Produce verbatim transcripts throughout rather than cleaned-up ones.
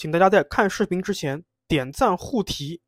请大家在看视频之前点赞护题。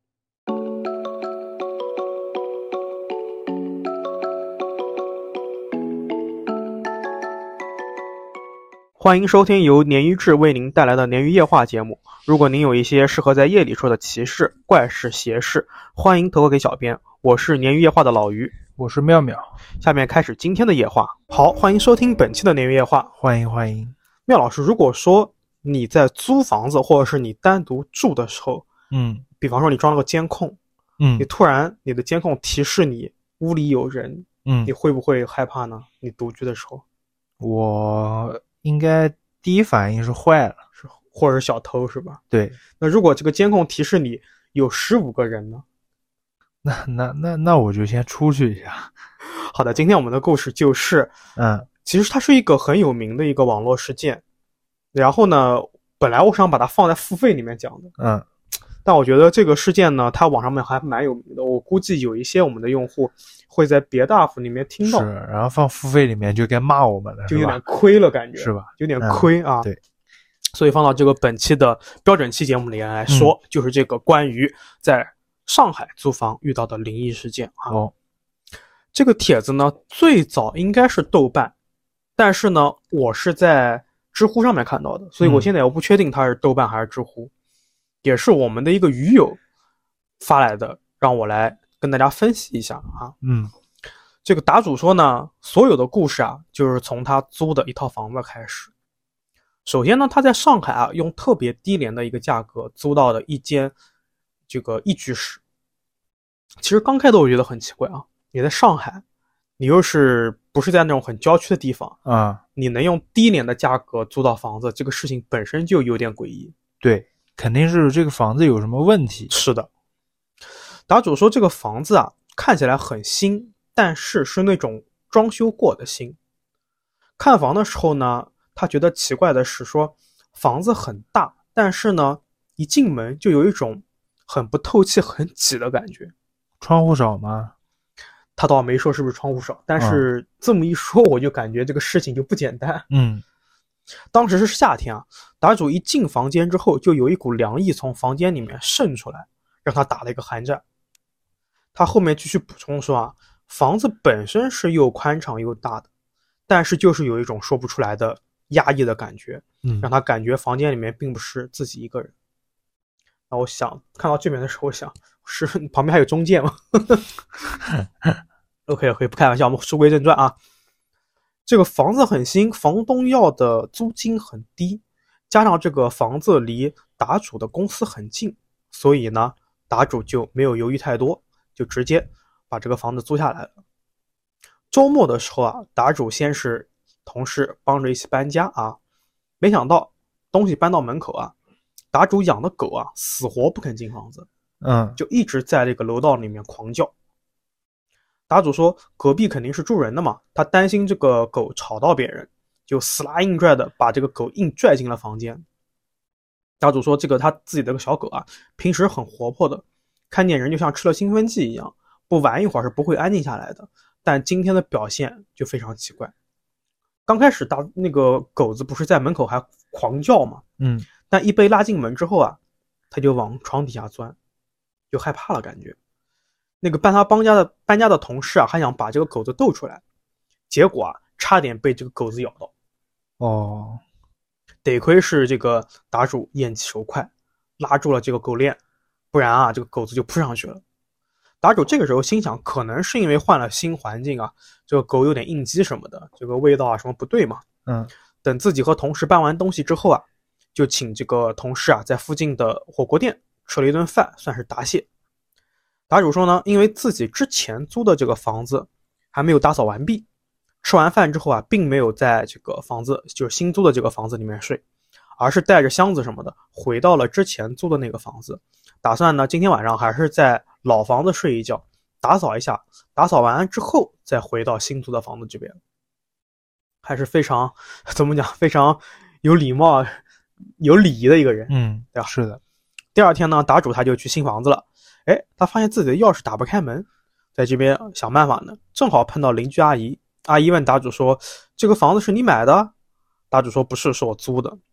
欢迎收听由鲶鱼志为您带来的鲶鱼夜话节目。如果您有一些适合在夜里说的奇事、怪事、邪事，欢迎投稿给小编。我是鲶鱼夜话的老鱼， 我是妙妙。 下面开始今天的夜话。好，欢迎收听本期的鲶鱼夜话。 欢迎欢迎。 妙老师，如果说你在租房子或者是你单独住的时候， 嗯， 比方说你装了个监控， 嗯， 你突然你的监控提示你屋里有人， 嗯， 你会不会害怕呢？你独居的时候， 我应该第一反应是坏了， 是或者是小偷是吧？ 对。 那如果这个监控提示你有十五个人呢？ 那那那那我就先出去一下。 好的，今天我们的故事就是， 嗯， 其实它是一个很有名的一个网络事件。然后呢，本来我想把它放在付费里面讲的， 嗯， 但我觉得这个事件呢，它网上面还蛮有名的。我估计有一些我们的用户会在别的 U P 里面听到， 是，然后放付费里面就该骂我们了， 就有点亏了，感觉是吧？ 有点亏啊、 嗯。对， 所以放到这个本期的标准期节目里面来说，嗯、就是这个关于在上海租房遇到的灵异事件啊。 哦， 这个帖子呢，最早应该是豆瓣，但是呢，我是在知乎上面看到的，所以我现在我不确定它是豆瓣还是知乎、嗯、也是我们的一个鱼友发来的，让我来跟大家分析一下啊。 嗯， 这个答主说呢，所有的故事啊，就是从他租的一套房子开始。首先呢，他在上海啊，用特别低廉的一个价格租到的一间这个一居室。其实刚开始我觉得很奇怪啊，你在上海，你又是不是在那种很郊区的地方啊、嗯？ 你能用低廉的价格租到房子，这个事情本身就有点诡异。 对，肯定是这个房子有什么问题。 是的，答主说这个房子啊，看起来很新，但是是那种装修过的新。看房的时候呢，他觉得奇怪的是说，房子很大，但是呢，一进门就有一种很不透气、很挤的感觉。 窗户少吗？ 他倒没说是不是窗户少，但是这么一说，我就感觉这个事情就不简单。 嗯， 当时是夏天啊，答主一进房间之后，就有一股凉意从房间里面渗出来，让他打了一个寒战。他后面继续补充说啊，房子本身是又宽敞又大的，但是就是有一种说不出来的压抑的感觉， 嗯， 让他感觉房间里面并不是自己一个人。然后我想看到这边的时候，我想是旁边还有中介吗？OK OK， 不开玩笑，我们书归正传啊。这个房子很新，房东要的租金很低，加上这个房子离答主的公司很近，所以呢，答主就没有犹豫太多，就直接把这个房子租下来了。周末的时候啊，答主先是同事帮着一起搬家啊，没想到东西搬到门口啊，答主养的狗啊，死活不肯进房子， 嗯， 就一直在这个楼道里面狂叫。答主说隔壁肯定是住人的嘛，他担心这个狗吵到别人，就死拉硬拽的把这个狗硬拽进了房间。答主说这个他自己的个小狗啊，平时很活泼的，看见人就像吃了兴奋剂一样，不玩一会儿是不会安静下来的，但今天的表现就非常奇怪。刚开始答那个狗子不是在门口还狂叫嘛， 嗯， 但一被拉进门之后啊，他就往床底下钻，就害怕了感觉。那个帮他搬家的搬家的同事啊，还想把这个狗子逗出来，结果啊，差点被这个狗子咬到。 哦， 得亏是这个答主眼疾手快，拉住了这个狗链，不然啊，这个狗子就扑上去了。答主这个时候心想，可能是因为换了新环境啊，这个狗有点应激什么的，这个味道啊什么不对嘛。 嗯， 等自己和同事搬完东西之后啊，就请这个同事啊在附近的火锅店吃了一顿饭，算是答谢。答主说呢，因为自己之前租的这个房子还没有打扫完毕，吃完饭之后啊，并没有在这个房子，就是新租的这个房子里面睡，而是带着箱子什么的回到了之前租的那个房子，打算呢今天晚上还是在老房子睡一觉，打扫一下，打扫完之后再回到新租的房子这边。还是非常怎么讲，非常有礼貌、有礼仪的一个人。 嗯， 对吧？ 是的。 第二天呢，答主他就去新房子了。哎，他发现自己的钥匙打不开门，在这边想办法呢，正好碰到邻居阿姨。阿姨问答主说：“这个房子是你买的？”答主说：“不是，是我租的。”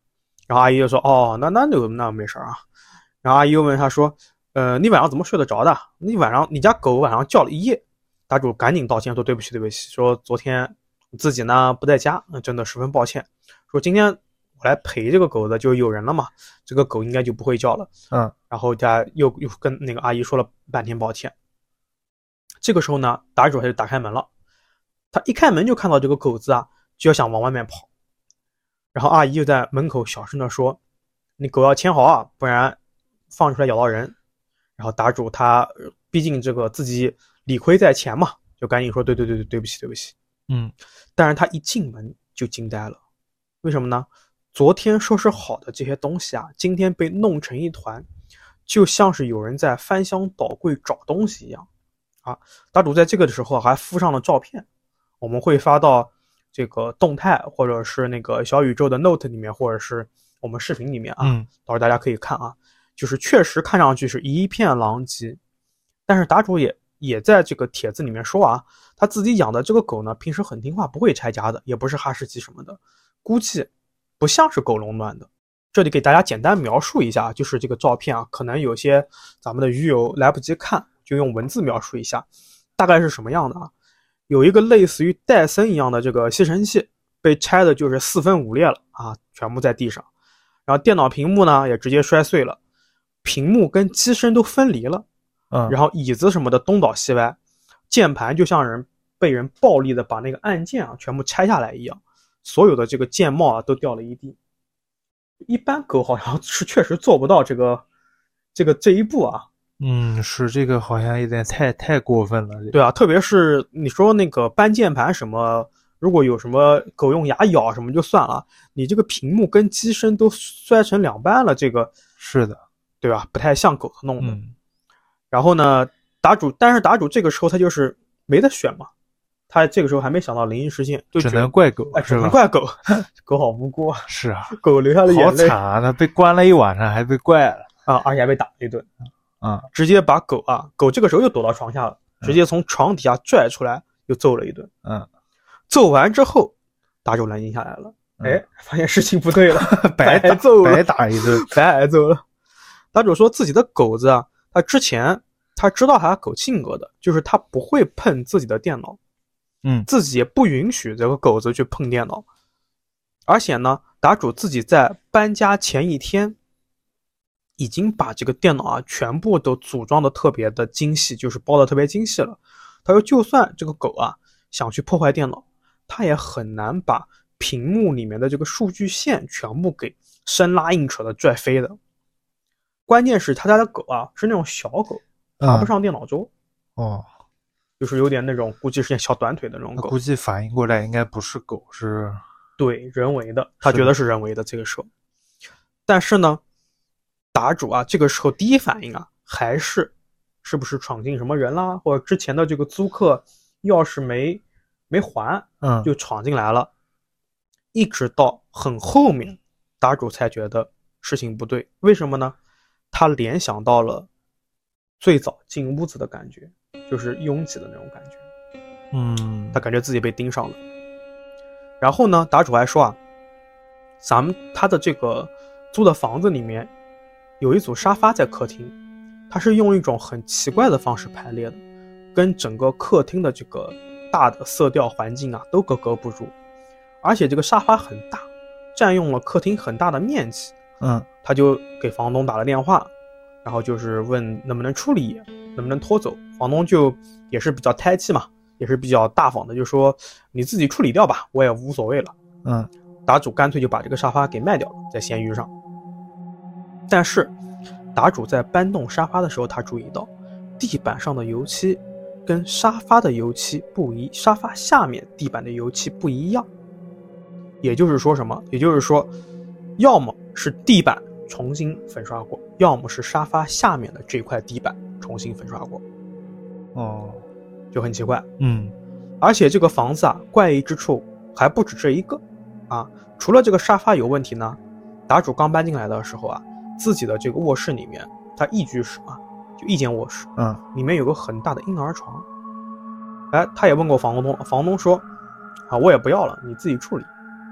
然后阿姨就说哦那那就那没事啊。然后阿姨又问他说呃你晚上怎么睡得着的？你晚上你家狗晚上叫了一夜。答主赶紧道歉说对不起对不起，说昨天自己呢不在家，真的十分抱歉，说今天我来陪这个狗的就有人了嘛，这个狗应该就不会叫了。 嗯， 然后他又又跟那个阿姨说了半天抱歉。这个时候呢，答主他就打开门了，他一开门就看到这个狗子啊，就要想往外面跑，然后阿姨就在门口小声的说：“你狗要牵好啊，不然放出来咬到人。”然后答主他毕竟这个自己理亏在前嘛，就赶紧说：“对对对对，对不起对不起。” 嗯， 但是他一进门就惊呆了，为什么呢？昨天收拾好的这些东西啊，今天被弄成一团，就像是有人在翻箱倒柜找东西一样啊！答主在这个的时候还附上了照片，我们会发到这个动态或者是那个小宇宙的 Note 里面，或者是我们视频里面啊， 嗯， 到时候大家可以看啊，就是确实看上去是一片狼藉，但是答主也也在这个帖子里面说啊，他自己养的这个狗呢，平时很听话，不会拆家的，也不是哈士奇什么的，估计不像是狗笼乱的。这里给大家简单描述一下，就是这个照片啊，可能有些咱们的鱼友来不及看，就用文字描述一下，大概是什么样的啊？有一个类似于戴森一样的这个吸尘器，被拆的就是四分五裂了啊，全部在地上。然后电脑屏幕呢也直接摔碎了，屏幕跟机身都分离了， 嗯， 然后椅子什么的东倒西歪，键盘就像人被人暴力的把那个按键啊全部拆下来一样，所有的这个键帽啊都掉了一地。一般狗好像是确实做不到这个这个这一步啊。 嗯，是这个好像有点太太过分了。 对啊，特别是你说那个搬键盘什么，如果有什么狗用牙咬什么就算了，你这个屏幕跟机身都摔成两半了，这个是的， 对吧？不太像狗子弄的。 嗯， 然后呢，答主，但是答主这个时候他就是没得选嘛，他这个时候还没想到灵异事件，就只能怪狗， 哎，只是吧？ 能怪狗，狗好无辜啊， 是啊， 狗流下了眼泪， 好惨啊！他被关了一晚上，还被怪了啊，而且还被打了一顿。 啊！ 直接把狗啊，狗这个时候又躲到床下了，直接从床底下拽出来，又揍了一顿。 嗯， 揍完之后，答主冷静下来了， 嗯、 哎，发现事情不对了， 白白揍了， 白打一顿， 白挨揍了。答主说自己的狗子啊，他之前他知道他狗性格的，就是他不会碰自己的电脑， 嗯， 自己也不允许这个狗子去碰电脑，而且呢，答主自己在搬家前一天。已经把这个电脑啊全部都组装的特别的精细，就是包的特别精细了。他说就算这个狗啊想去破坏电脑，他也很难把屏幕里面的这个数据线全部给生拉硬扯的拽飞的。关键是他家的狗啊是那种小狗，爬不上电脑桌、 嗯、哦， 就是有点那种估计是小短腿的那种狗。 估计反应过来应该不是狗，是对人为的，他觉得是人为的这个时候。但是呢答主啊，这个时候第一反应啊，还是是不是闯进什么人啦，或者之前的这个租客钥匙没没还， 嗯， 就闯进来了。一直到很后面，答主才觉得事情不对，为什么呢？他联想到了最早进屋子的感觉，就是拥挤的那种感觉。 嗯， 他感觉自己被盯上了。然后呢，答主还说啊，咱们他的这个租的房子里面。有一组沙发在客厅，它是用一种很奇怪的方式排列的，跟整个客厅的这个大的色调环境啊都格格不入，而且这个沙发很大，占用了客厅很大的面积。 嗯， 他就给房东打了电话，然后就是问能不能处理，能不能拖走。房东就也是比较胎气嘛，也是比较大方的，就说你自己处理掉吧，我也无所谓了。 嗯， 答主干脆就把这个沙发给卖掉了，在闲鱼上。但是答主在搬动沙发的时候，他注意到地板上的油漆跟沙发的油漆不一，沙发下面地板的油漆不一样。也就是说什么？也就是说，要么是地板重新粉刷过，要么是沙发下面的这块地板重新粉刷过。 哦， 就很奇怪。 嗯， 而且这个房子啊，怪异之处还不止这一个啊。除了这个沙发有问题呢，答主刚搬进来的时候啊。自己的这个卧室里面，他一居室啊，就一间卧室， 嗯， 里面有个很大的婴儿床。哎，他也问过房东，房东说，啊，我也不要了，你自己处理。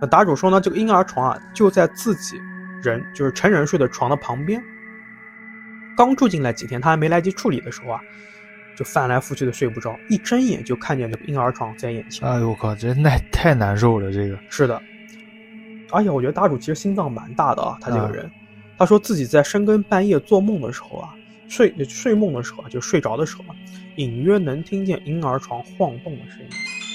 那答主说呢，这个婴儿床啊就在自己人就是成人睡的床的旁边。刚住进来几天，他还没来及处理的时候啊，就翻来覆去的睡不着，一睁眼就看见这个婴儿床在眼前。 哎呦我靠，这那太难受了，这个是的。而且我觉得答主其实心脏蛮大的啊，他这个人，啊、他说自己在深更半夜做梦的时候啊，睡睡梦的时候啊，就睡着的时候啊，隐约能听见婴儿床晃动的声音。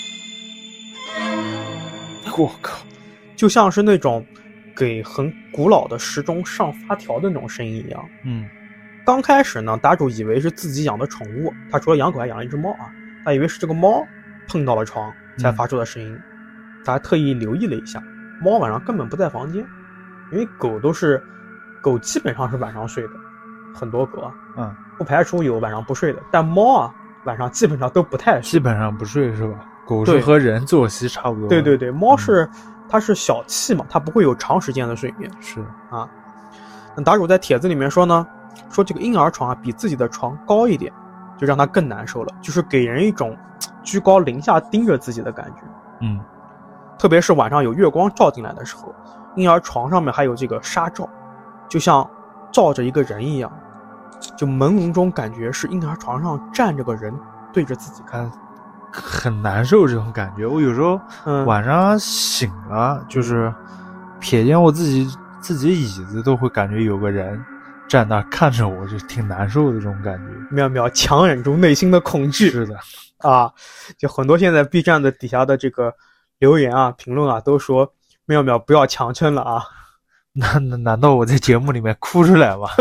我靠， 就像是那种给很古老的时钟上发条的那种声音一样。 嗯， 刚开始呢，答主以为是自己养的宠物，他除了养狗还养了一只猫啊，他以为是这个猫碰到了床才发出的声音，嗯、他还特意留意了一下，猫晚上根本不在房间，因为狗都是狗基本上是晚上睡的，很多狗啊， 嗯， 不排除有晚上不睡的，但猫啊晚上基本上都不太睡， 基本上不睡是吧？狗是和人作息差不多。 对对对，猫是、嗯、它是小气嘛，它不会有长时间的睡眠。 是啊，那答主在帖子里面说呢，说这个婴儿床啊比自己的床高一点，就让他更难受了，就是给人一种居高临下盯着自己的感觉。 嗯， 特别是晚上有月光照进来的时候，婴儿床上面还有这个纱罩，就像罩着一个人一样，就朦胧中感觉是婴儿床上站着个人对着自己看。 很难受这种感觉，我有时候晚上醒了、嗯、就是瞥见我自己自己椅子都会感觉有个人站那看着我，就挺难受的这种感觉。 妙妙强忍住内心的恐惧。 是的啊，就很多现在 B 站的底下的这个留言啊评论啊都说妙妙不要强撑了啊。 那难道我在节目里面哭出来吗？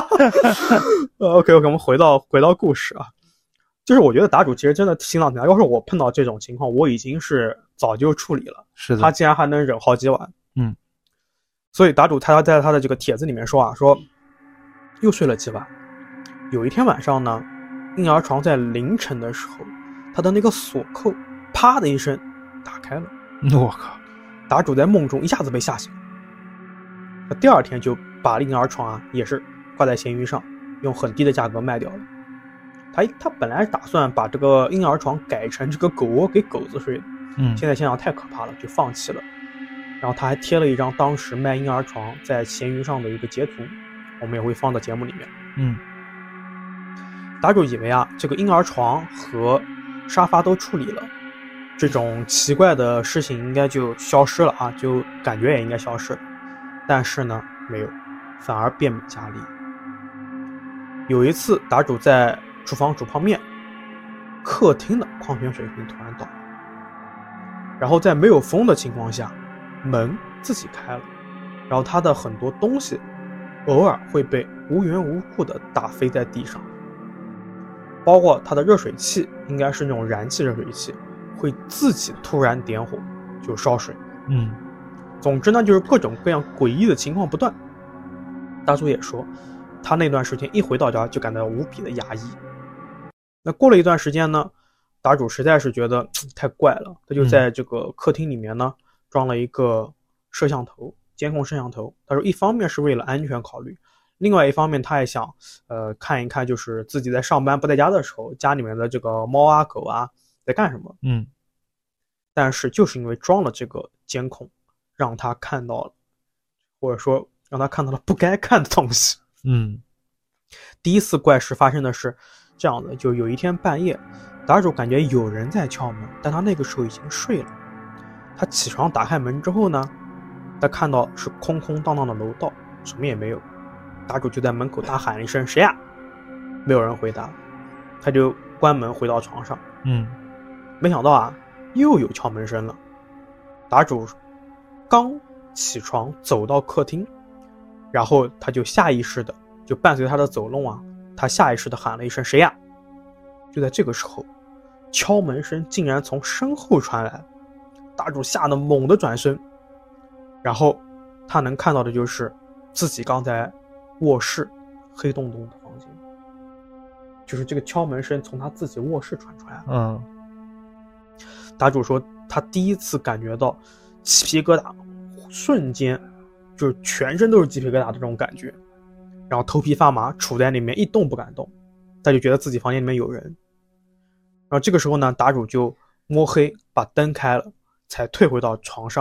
OK OK， 我们回到回到故事啊。就是我觉得答主其实真的心脏挺大，要是我碰到这种情况，我已经是早就处理了。 是的， 他竟然还能忍好几晚。 嗯， 所以答主他在他的这个帖子里面说啊，说又睡了几晚。有一天晚上呢，婴儿床在凌晨的时候，他的那个锁扣啪的一声打开了。 我靠！ 答主在梦中一下子被吓醒了。他第二天就把婴儿床啊也是挂在闲鱼上，用很低的价格卖掉了。他他本来打算把这个婴儿床改成这个狗窝给狗子睡的， 嗯， 现在想想太可怕了，就放弃了。然后他还贴了一张当时卖婴儿床在闲鱼上的一个截图，我们也会放到节目里面。 嗯， 答主以为啊，这个婴儿床和沙发都处理了，这种奇怪的事情应该就消失了啊，就感觉也应该消失了。但是呢，没有，反而变本加厉。有一次，答主在厨房煮泡面，客厅的矿泉水瓶突然倒了，然后在没有风的情况下，门自己开了，然后他的很多东西偶尔会被无缘无故的打飞在地上，包括他的热水器，应该是那种燃气热水器，会自己突然点火就烧水。 嗯， 总之呢，就是各种各样诡异的情况不断。大叔也说，他那段时间一回到家就感到无比的压抑。那过了一段时间呢，答主实在是觉得太怪了，他就在这个客厅里面呢、嗯、装了一个摄像头，监控摄像头。他说一方面是为了安全考虑，另外一方面他也想呃看一看，就是自己在上班不在家的时候，家里面的这个猫啊狗啊在干什么。 嗯， 但是就是因为装了这个监控，让他看到了，或者说让他看到了不该看的东西。 嗯， 第一次怪事发生的是这样的，就有一天半夜，答主感觉有人在敲门，但他那个时候已经睡了。他起床打开门之后呢，他看到是空空荡荡的楼道，什么也没有。答主就在门口大喊了一声谁呀？没有人回答，他就关门回到床上。 嗯， 没想到啊，又有敲门声了。答主刚起床走到客厅，然后他就下意识的，就伴随他的走动啊，他下意识的喊了一声谁呀？就在这个时候，敲门声竟然从身后传来，答主吓得猛地转身，然后他能看到的就是自己刚才卧室黑洞洞的房间，就是这个敲门声从他自己卧室传出来了。 嗯， 答主说他第一次感觉到鸡皮疙瘩，瞬间就是全身都是鸡皮疙瘩的这种感觉，然后头皮发麻，杵在那边一动不敢动，他就觉得自己房间里面有人。然后这个时候呢，答主就摸黑把灯开了，才退回到床上，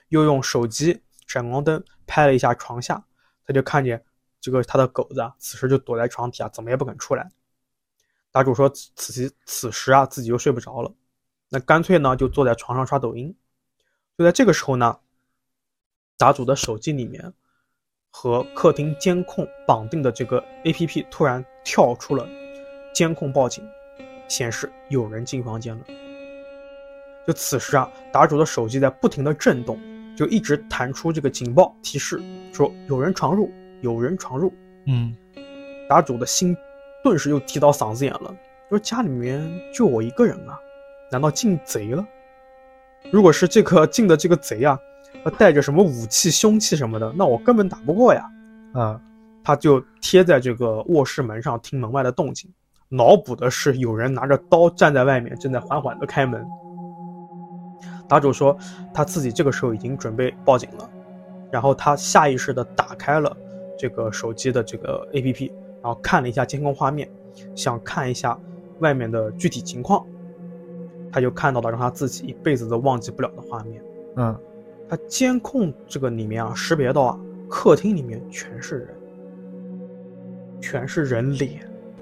又用手机闪光灯拍了一下床下，他就看见这个他的狗子啊，此时就躲在床底下，怎么也不肯出来。答主说此时此时啊自己又睡不着了，那干脆呢就坐在床上刷抖音。就在这个时候呢，答主的手机里面和客厅监控绑定的这个 A P P 突然跳出了监控报警，显示有人进房间了。就此时啊，答主的手机在不停的震动，就一直弹出这个警报提示，说有人闯入，有人闯入。 嗯， 答主的心顿时又提到嗓子眼了，说家里面就我一个人啊，难道进贼了？如果是这个进的这个贼啊，带着什么武器凶器什么的，那我根本打不过呀。 啊， 他就贴在这个卧室门上听门外的动静，脑补的是有人拿着刀站在外面，正在缓缓的开门。答主说他自己这个时候已经准备报警了，然后他下意识的打开了这个手机的这个 A P P， 然后看了一下监控画面，想看一下外面的具体情况。他就看到了让他自己一辈子都忘记不了的画面。 嗯， 他监控这个里面啊，识别到啊，客厅里面全是人，全是人脸。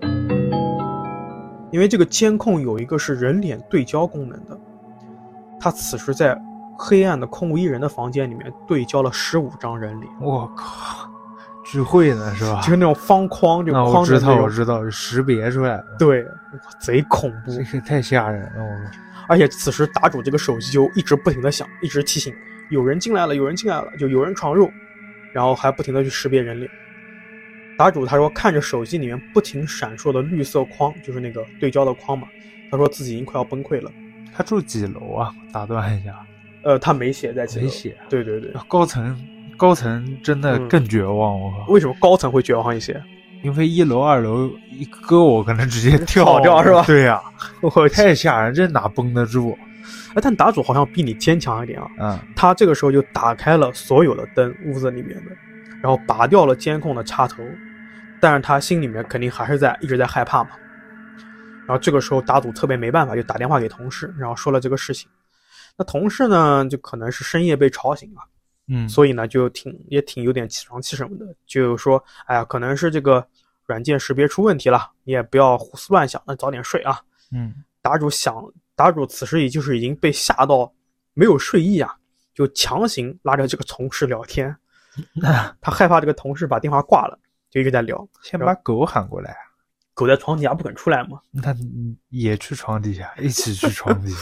因为这个监控有一个是人脸对焦功能的，他此时在黑暗的空无一人的房间里面对焦了十五张人脸。 我靠，聚会呢是吧？ 就是那种方框，就框我知道， 着那种我知道，识别出来了。 对，贼恐怖， 这个太吓人了。我而且此时答主这个手机就一直不停的响，一直提醒有人进来了，有人进来了，就有人闯入，然后还不停的去识别人脸。答主他说看着手机里面不停闪烁的绿色框，就是那个对焦的框嘛，他说自己已经快要崩溃了。 他住几楼啊？打断一下。 呃，他没写在几楼。 没写。 对对对， 高层高层真的更绝望。我、嗯、 为什么高层会绝望一些？ 因为一楼二楼一搁我可能直接跳掉是吧？ 对呀、啊，我太吓人，这哪绷得住？ 哎，但答主好像比你坚强一点啊。 嗯，他这个时候就打开了所有的灯，屋子里面的，然后拔掉了监控的插头，但是他心里面肯定还是在一直在害怕嘛。然后这个时候答主特别没办法，就打电话给同事，然后说了这个事情。那同事呢，就可能是深夜被吵醒了。 嗯， 所以呢，就挺也挺有点起床气什么的，就说，哎呀，可能是这个软件识别出问题了，你也不要胡思乱想，那早点睡啊。 嗯， 答主想，答主此时也就是已经被吓到没有睡意啊，就强行拉着这个同事聊天。他害怕这个同事把电话挂了，就一直在聊。 先把狗喊过来， 狗在床底下不肯出来嘛， 那也去床底下，一起去床底下。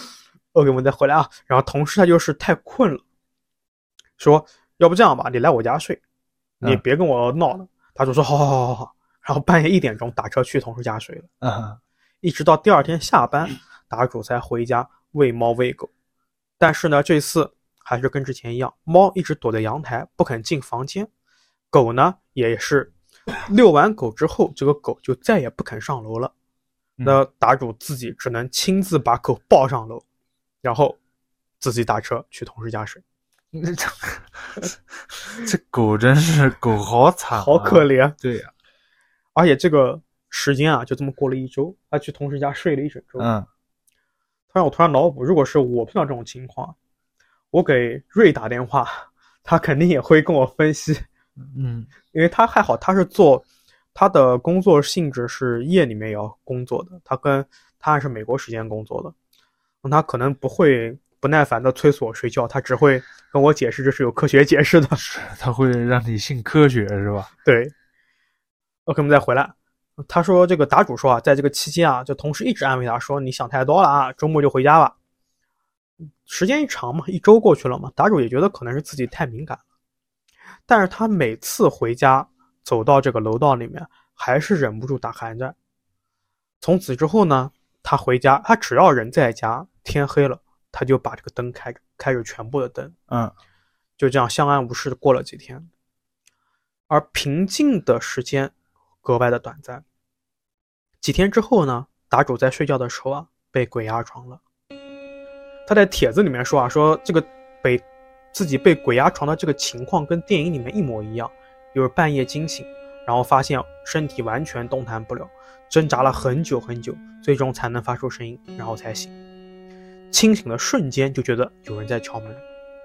OK， 我们再回来啊。然后同事他就是太困了。说要不这样吧，你来我家睡，你别跟我闹了。答主说好好好好好，然后半夜一点钟打车去同事家睡了。 嗯， 一直到第二天下班，答主才回家喂猫喂狗。但是呢，这次还是跟之前一样，猫一直躲在阳台不肯进房间，狗呢也是遛完狗之后，这个狗就再也不肯上楼了。那答主自己只能亲自把狗抱上楼，然后自己打车去同事家睡。 这狗真是狗好惨、啊， 好可怜。 对呀、 啊，而且这个时间啊，就这么过了一周，他去同事家睡了一整周。 嗯， 突然我突然脑补，如果是我碰到这种情况，我给瑞打电话，他肯定也会跟我分析。 嗯， 因为他还好，他是做他的工作性质是夜里面也要工作的，他跟他还是美国时间工作的，他可能不会不耐烦的催促我睡觉，他只会跟我解释这是有科学解释的。 他会让你信科学是吧？ 对。OK， 我们再回来。他说这个答主说啊，在这个期间啊，就同事一直安慰他说你想太多了啊，周末就回家吧。时间一长嘛，一周过去了嘛，答主也觉得可能是自己太敏感了，但是他每次回家走到这个楼道里面，还是忍不住打寒战。从此之后呢，他回家，他只要人在家，天黑了，他就把这个灯开着，开着全部的灯， 嗯， 就这样相安无事的过了几天。而平静的时间格外的短暂。几天之后呢，答主在睡觉的时候啊，被鬼压床了。他在帖子里面说啊，说这个被自己被鬼压床的这个情况跟电影里面一模一样，就是半夜惊醒，然后发现身体完全动弹不了，挣扎了很久很久，最终才能发出声音，然后才醒。清醒的瞬间就觉得有人在敲门。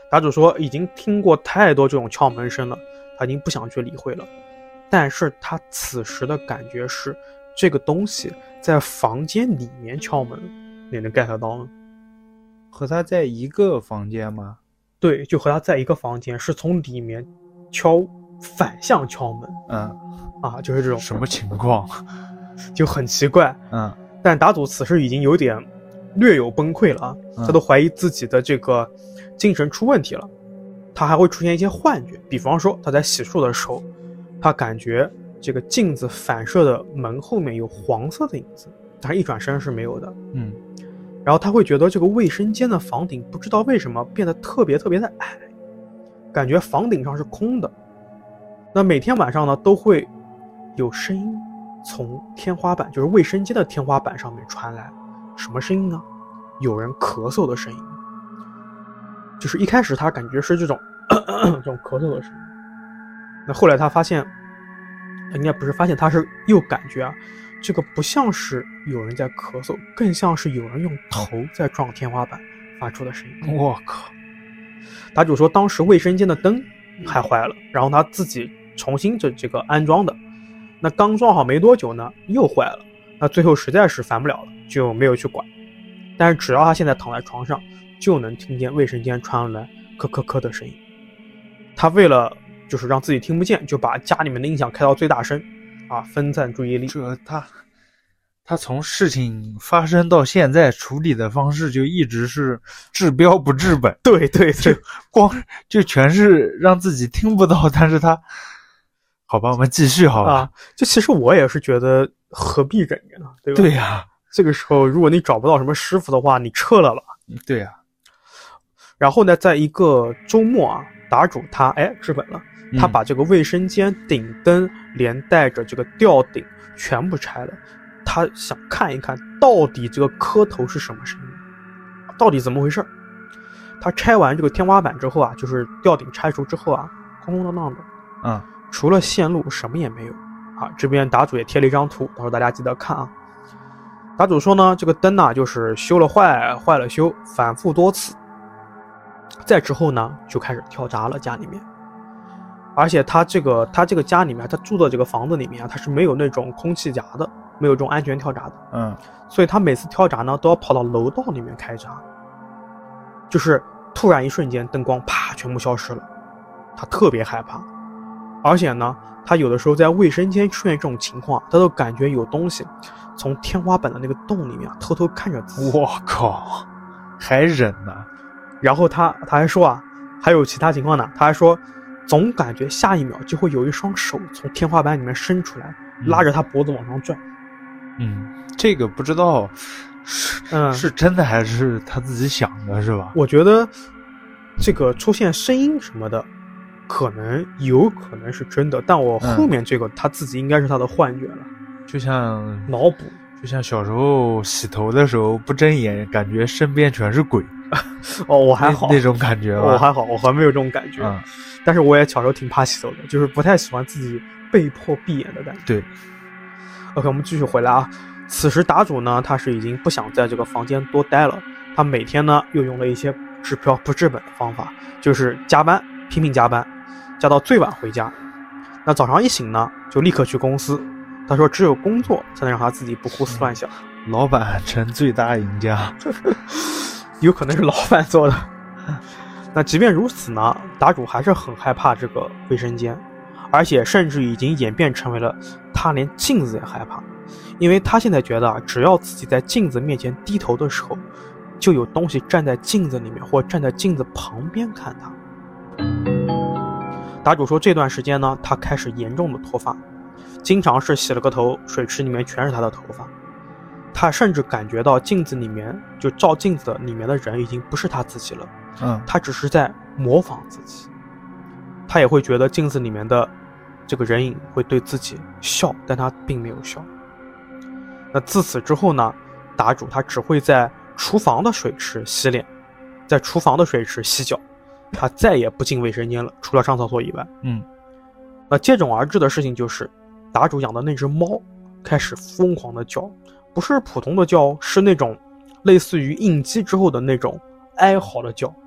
答主说已经听过太多这种敲门声了，他已经不想去理会了。但是他此时的感觉是，这个东西在房间里面敲门，你能 get 到吗？ 和他在一个房间吗？ 对，就和他在一个房间，是从里面敲，反向敲门。 嗯， 啊，就是这种什么情况， 就很奇怪。 嗯， 但答主此时已经有点略有崩溃了啊，他都怀疑自己的这个精神出问题了。他还会出现一些幻觉，比方说他在洗漱的时候，他感觉这个镜子反射的门后面有黄色的影子，但是一转身是没有的。 嗯。 然后他会觉得这个卫生间的房顶不知道为什么变得特别特别的矮，感觉房顶上是空的。那每天晚上呢，都会有声音从天花板，就是卫生间的天花板上面传来。什么声音呢？有人咳嗽的声音。就是一开始他感觉是这种咳咳这种咳嗽的声音，那后来他发现，应该不是发现，他是又感觉啊，这个不像是有人在咳嗽，更像是有人用头在撞天花板发出的声音。 我靠！ 答主说当时卫生间的灯还坏了，然后他自己重新这这个安装的，那刚装好没多久呢又坏了，那最后实在是烦不了了，就没有去管。但是只要他现在躺在床上，就能听见卫生间传来咳咳咳的声音。他为了就是让自己听不见，就把家里面的音响开到最大声啊，分散注意力。 这他他从事情发生到现在处理的方式就一直是治标不治本。 对对对， 光就全是让自己听不到，但是他好吧，我们继续好吧。 啊，就其实我也是觉得何必忍着呢，对吧？ 对呀、啊， 这个时候如果你找不到什么师傅的话，你撤了吧。 对呀、啊。 然后呢，在一个周末啊，答主他哎治本了，他把这个卫生间顶灯连带着这个吊顶全部拆了。他想看一看到底这个磕头是什么声音，到底怎么回事。他拆完这个天花板之后啊，就是吊顶拆除之后啊，空空荡荡的， 嗯， 除了线路什么也没有啊。这边答主也贴了一张图，到时候大家记得看啊。答主说呢，这个灯呢就是修了坏，坏了修，反复多次。再之后呢，就开始跳闸了，家里面。而且他这个他这个家里面，他住的这个房子里面啊，他是没有那种空气闸的，没有这种安全跳闸的。 嗯， 所以他每次跳闸呢，都要跑到楼道里面开闸。就是突然一瞬间，灯光啪全部消失了，他特别害怕。而且呢，他有的时候在卫生间出现这种情况，他都感觉有东西从天花板的那个洞里面偷偷看着自己。 我靠，还忍呢？ 然后他他还说啊，还有其他情况呢，他还说。总感觉下一秒就会有一双手从天花板里面伸出来，拉着他脖子往上拽。 嗯，这个不知道是、嗯、是真的还是他自己想的，是吧？ 我觉得这个出现声音什么的，可能有可能是真的，但我后面这个、嗯、他自己应该是他的幻觉了， 就像脑补， 就像小时候洗头的时候不睁眼，感觉身边全是鬼。 哦，我还好那, 那种感觉吧， 我还好，我还没有这种感觉。 嗯， 但是我也小时候挺怕洗头的，就是不太喜欢自己被迫闭眼的感觉。 对 ，OK， 我们继续回来啊。此时答主呢，他是已经不想在这个房间多待了，他每天呢又用了一些治标不治本的方法，就是加班，拼命加班，加到最晚回家。那早上一醒呢，就立刻去公司。他说，只有工作才能让他自己不胡思乱想。 老板成最大赢家。 有可能是老板做的。那即便如此呢，答主还是很害怕这个卫生间，而且甚至已经演变成为了他连镜子也害怕，因为他现在觉得只要自己在镜子面前低头的时候，就有东西站在镜子里面或站在镜子旁边看他。答主说这段时间呢，他开始严重的脱发，经常是洗了个头，水池里面全是他的头发。他甚至感觉到镜子里面，就照镜子里面的人已经不是他自己了， 嗯， 他只是在模仿自己。他也会觉得镜子里面的这个人影会对自己笑，但他并没有笑。那自此之后呢，答主他只会在厨房的水池洗脸，在厨房的水池洗脚，他再也不进卫生间了，除了上厕所以外。 嗯， 那接踵而至的事情就是，答主养的那只猫开始疯狂的叫。不是普通的叫，是那种类似于应激之后的那种哀嚎的叫，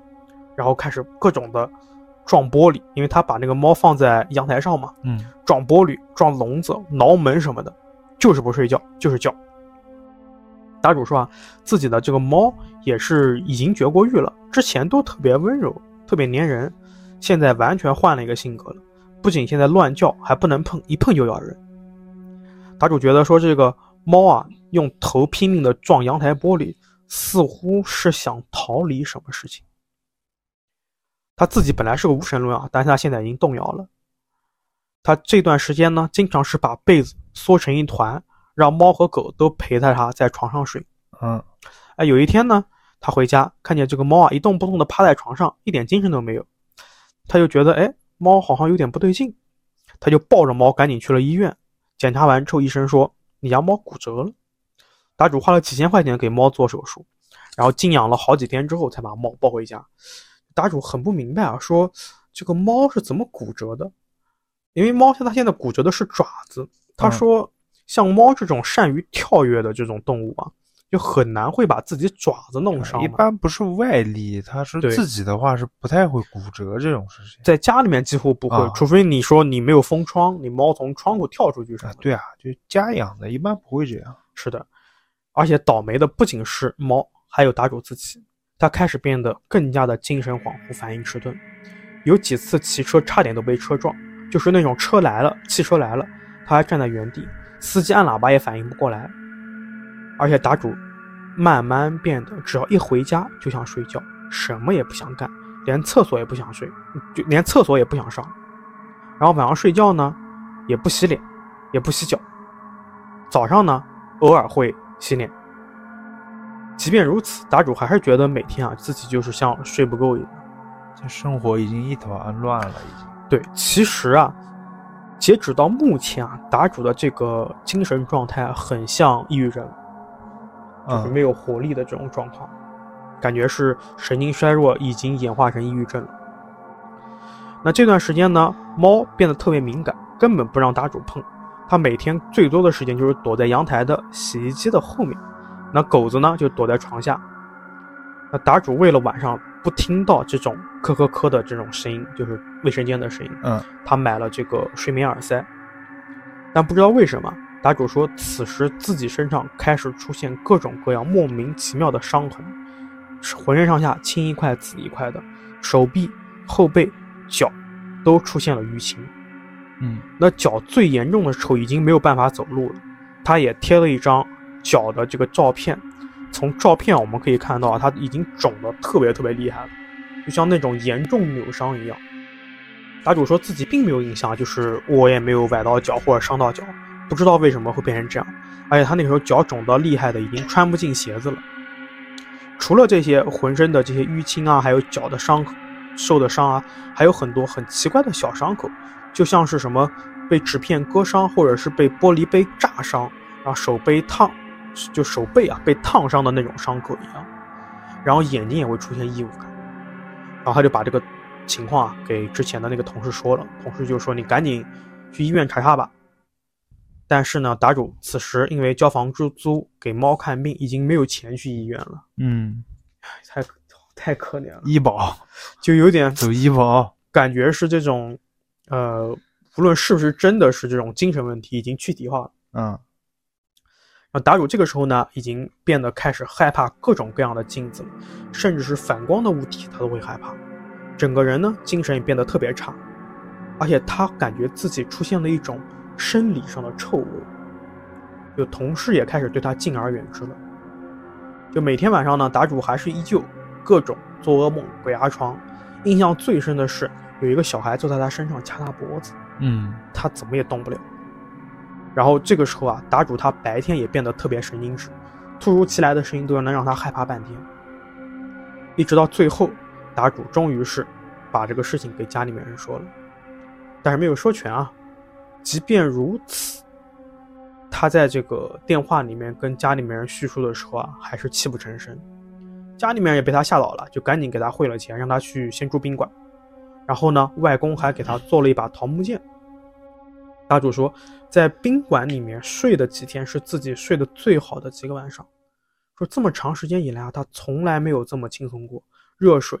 然后开始各种的撞玻璃，因为他把那个猫放在阳台上嘛， 嗯， 撞玻璃、撞笼子、挠门什么的，就是不睡觉，就是叫。答主说啊，自己的这个猫也是已经绝过育了，之前都特别温柔，特别粘人，现在完全换了一个性格了，不仅现在乱叫，还不能碰，一碰就咬人。答主觉得说这个猫啊，用头拼命的撞阳台玻璃，似乎是想逃离什么事情。他自己本来是个无神论啊，但是他现在已经动摇了。他这段时间呢，经常是把被子缩成一团，让猫和狗都陪在他在床上睡。 嗯， 哎，有一天呢，他回家看见这个猫啊一动不动的趴在床上，一点精神都没有，他就觉得哎，猫好像有点不对劲，他就抱着猫赶紧去了医院。检查完之后，医生说你家猫骨折了。答主花了几千块钱给猫做手术，然后静养了好几天之后才把猫抱回家。答主很不明白啊，说这个猫是怎么骨折的？因为猫它现在骨折的是爪子。他说像猫这种善于跳跃的这种动物啊，就很难会把自己爪子弄伤。 一般不是外力，它是自己的话是不太会骨折这种事情。 在家里面几乎不会，啊、除非你说你没有封窗，你猫从窗户跳出去什么的。 对啊，就家养的一般不会这样。 是的，而且倒霉的不仅是猫，还有答主自己。他开始变得更加的精神恍惚，反应迟钝，有几次骑车差点都被车撞，就是那种车来了，汽车来了，他还站在原地，司机按喇叭也反应不过来。而且答主慢慢变得只要一回家就想睡觉，什么也不想干，连厕所也不想睡，就连厕所也不想上。然后晚上睡觉呢也不洗脸也不洗脚，早上呢偶尔会洗脸。即便如此，答主还是觉得每天啊自己就是像睡不够一样， 这生活已经一团乱了已经。 对，其实啊截止到目前啊，答主的这个精神状态很像抑郁症，就是没有活力的这种状况、嗯、感觉是神经衰弱已经演化成抑郁症了。那这段时间呢，猫变得特别敏感，根本不让答主碰，它每天最多的时间就是躲在阳台的洗衣机的后面，那狗子呢就躲在床下。那答主为了晚上不听到这种咳咳咳的这种声音，就是卫生间的声音， 嗯， 他买了这个睡眠耳塞。但不知道为什么，答主说此时自己身上开始出现各种各样莫名其妙的伤痕，浑身上下青一块紫一块的，手臂、后背、脚都出现了淤青。 嗯， 那脚最严重的时候已经没有办法走路了，他也贴了一张脚的这个照片。从照片我们可以看到，它已经肿得特别特别厉害了，就像那种严重扭伤一样。答主说自己并没有印象，就是我也没有崴到脚或者伤到脚，不知道为什么会变成这样。而且他那时候脚肿得厉害的已经穿不进鞋子了。除了这些浑身的这些淤青啊，还有脚的伤受的伤啊，还有很多很奇怪的小伤口，就像是什么被纸片割伤，或者是被玻璃杯炸伤，然后手被烫就手背啊被烫伤的那种伤口一样，然后眼睛也会出现异物感。然后他就把这个情况啊给之前的那个同事说了，同事就说你赶紧去医院查查吧。但是呢，答主此时因为交房租给猫看病，已经没有钱去医院了。 嗯， 太太可怜了， 医保就有点走医保， 感觉是这种呃，无论是不是真的是这种精神问题，已经躯体化了。 嗯。 然后答主这个时候呢，已经变得开始害怕各种各样的镜子了，甚至是反光的物体他都会害怕，整个人呢精神也变得特别差，而且他感觉自己出现了一种生理上的臭味，有同事也开始对他敬而远之了。就每天晚上呢，答主还是依旧各种做噩梦、鬼压床。印象最深的是有一个小孩坐在他身上掐他脖子， 嗯， 他怎么也动不了。然后这个时候啊，答主他白天也变得特别神经质，突如其来的声音都能让他害怕半天。一直到最后，答主终于是把这个事情给家里面人说了，但是没有说全啊。即便如此，他在这个电话里面跟家里面人叙述的时候啊，还是泣不成声。家里面人也被他吓倒了，就赶紧给他汇了钱，让他去先住宾馆。然后呢，外公还给他做了一把桃木剑。答主说在宾馆里面睡的几天是自己睡得最好的几个晚上，说这么长时间以来啊，他从来没有这么轻松过，热水、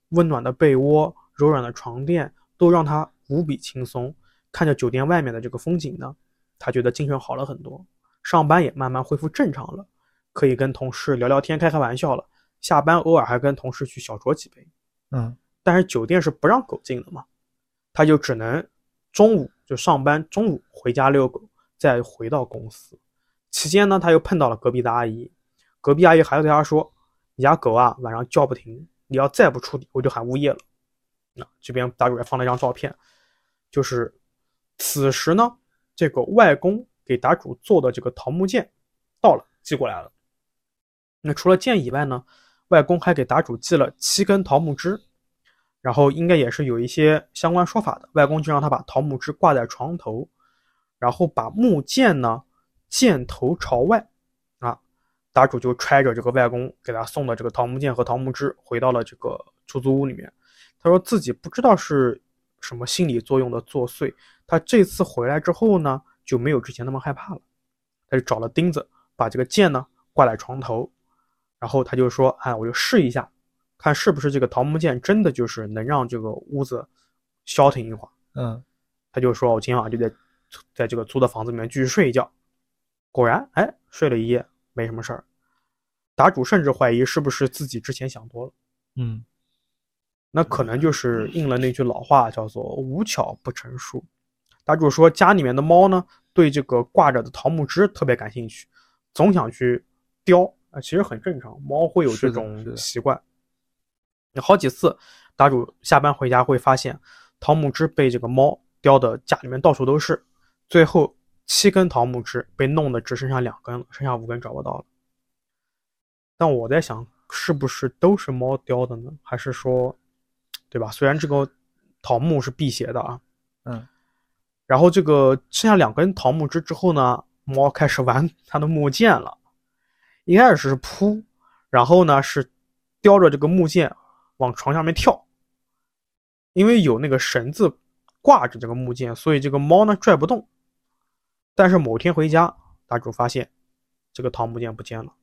温暖的被窝、柔软的床垫都让他无比轻松。看着酒店外面的这个风景呢，他觉得精神好了很多，上班也慢慢恢复正常了，可以跟同事聊聊天、开开玩笑了。下班偶尔还跟同事去小酌几杯。 嗯， 但是酒店是不让狗进的嘛，他就只能中午就上班，中午回家遛狗，再回到公司。期间呢，他又碰到了隔壁的阿姨，隔壁阿姨还对他说：“你家狗啊，晚上叫不停，你要再不处理，我就喊物业了。”那这边答主也放了一张照片，就是此时呢，这个外公给答主做的这个桃木剑到了，寄过来了。那除了剑以外呢，外公还给答主寄了七根桃木枝，然后应该也是有一些相关说法的。外公就让他把桃木枝挂在床头，然后把木剑呢剑头朝外啊。答主就揣着这个外公给他送的这个桃木剑和桃木枝回到了这个出租屋里面。他说自己不知道是什么心理作用的作祟，他这次回来之后呢就没有之前那么害怕了。他就找了钉子把这个剑呢挂在床头，然后他就说：“哎，我就试一下，看是不是这个桃木剑真的就是能让这个屋子消停一会儿。” 嗯， 他就说：“我今晚就在在这个租的房子里面继续睡一觉。”果然，哎，睡了一夜没什么事儿。答主甚至怀疑是不是自己之前想多了。 嗯， 那可能就是应了那句老话，叫做无巧不成书。答主说家里面的猫呢对这个挂着的桃木枝特别感兴趣，总想去叼啊，其实很正常，猫会有这种习惯。有好几次答主下班回家会发现桃木枝被这个猫叼的家里面到处都是，最后七根桃木枝被弄得只剩下两根了，剩下五根找不到了。但我在想是不是都是猫叼的呢？还是说对吧，虽然这个桃木是辟邪的啊， 嗯， 然后这个剩下两根桃木枝之后呢，猫开始玩它的木剑了。一开始是扑，然后呢是叼着这个木剑往床下面跳，因为有那个绳子挂着这个木剑，所以这个猫呢拽不动。但是某天回家，答主发现这个桃木剑不见了。